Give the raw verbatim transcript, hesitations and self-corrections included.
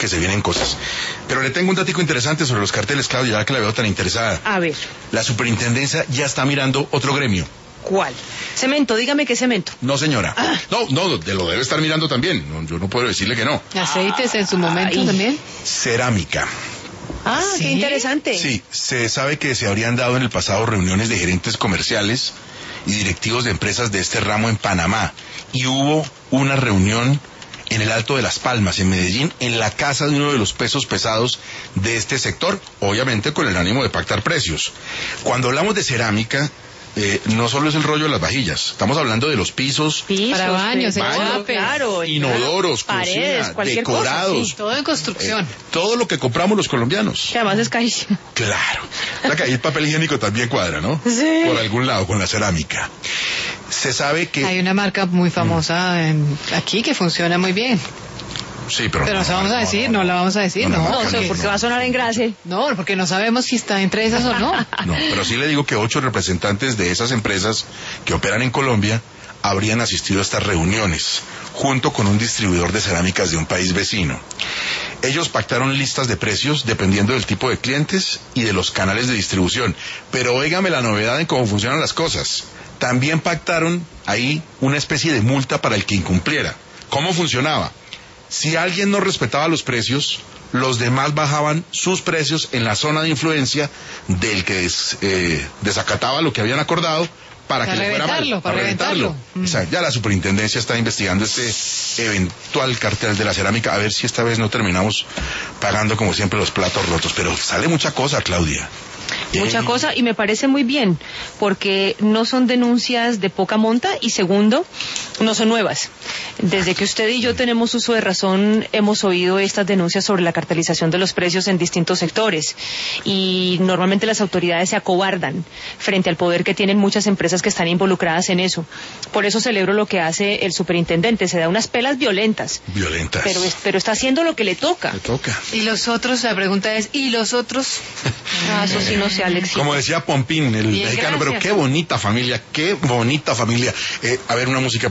que se vienen cosas. Pero le tengo un datico interesante sobre los carteles, Claudia, ya que la veo tan interesada. A ver. La superintendencia ya está mirando otro gremio. ¿Cuál? Cemento, dígame qué cemento. No, señora. Ah. No, no, de lo debe estar mirando también. No, yo no puedo decirle que no. Aceites en su momento Ay. también. Cerámica. Ah, ¿sí? Qué interesante. Sí, se sabe que se habrían dado en el pasado reuniones de gerentes comerciales y directivos de empresas de este ramo en Panamá. Y hubo una reunión en el Alto de Las Palmas, en Medellín, en la casa de uno de los pesos pesados de este sector, obviamente con el ánimo de pactar precios. Cuando hablamos de cerámica, Eh, no solo es el rollo de las vajillas, estamos hablando de los pisos, pisos para baños, baños claro, inodoros, paredes, cocina, decorados, cosa, sí. todo en construcción, eh, todo lo que compramos los colombianos. Que además es carísimo. Claro, o sea que ahí el papel higiénico también cuadra, ¿no? Sí. Por algún lado con la cerámica. Se sabe que hay una marca muy famosa en, aquí que funciona muy bien. Sí, pero, pero no, no vamos a decir, no, no, no la vamos a decir, no. No, no, no, no porque no. va a sonar en grase. No, porque no sabemos si está entre esas o no. No, pero sí le digo que ocho representantes de esas empresas que operan en Colombia habrían asistido a estas reuniones, junto con un distribuidor de cerámicas de un país vecino. Ellos pactaron listas de precios dependiendo del tipo de clientes y de los canales de distribución. Pero óigame la novedad en cómo funcionan las cosas. También pactaron ahí una especie de multa para el que incumpliera. ¿Cómo funcionaba? Si alguien no respetaba los precios, los demás bajaban sus precios en la zona de influencia del que des, eh, desacataba lo que habían acordado para, para que le fuera mal, para, para reventarlo. reventarlo. Mm. O sea, ya la superintendencia está investigando este eventual cartel de la cerámica, a ver si esta vez no terminamos pagando como siempre los platos rotos, pero sale mucha cosa, Claudia. Mucha eh. cosa, y me parece muy bien, porque no son denuncias de poca monta, y segundo, no son nuevas. Desde que usted y yo tenemos uso de razón, hemos oído estas denuncias sobre la cartelización de los precios en distintos sectores, y normalmente las autoridades se acobardan frente al poder que tienen muchas empresas que están involucradas en eso. Por eso celebro lo que hace el superintendente, se da unas pelas violentas. Violentas. Pero, pero está haciendo lo que le toca. Le toca. Y los otros, la pregunta es, ¿y los otros? Ah, eso sí no sé, Alex. Como decía Pompín, el Bien, mexicano, gracias. pero qué bonita familia, qué bonita familia. Eh, a ver, una música